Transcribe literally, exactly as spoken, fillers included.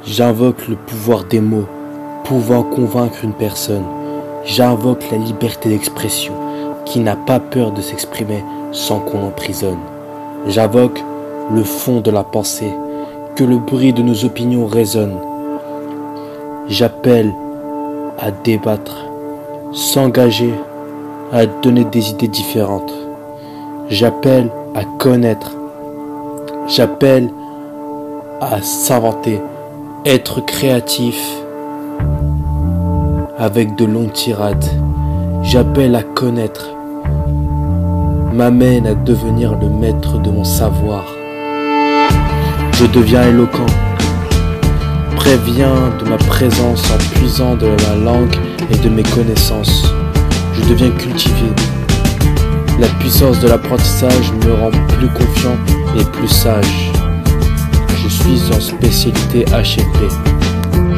J'invoque le pouvoir des mots, pouvant convaincre une personne. J'invoque la liberté d'expression, qui n'a pas peur de s'exprimer sans qu'on l'emprisonne. J'invoque le fond de la pensée, que le bruit de nos opinions résonne. J'appelle à débattre, s'engager, à donner des idées différentes. J'appelle à connaître. J'appelle à s'inventer, être créatif avec de longues tirades. J'appelle à connaître, m'amène à devenir le maître de mon savoir. Je deviens éloquent, préviens de ma présence en puisant de ma langue et de mes connaissances. Je deviens cultivé. La puissance de l'apprentissage me rend plus confiant et plus sage. Je suis en spécialité H L P.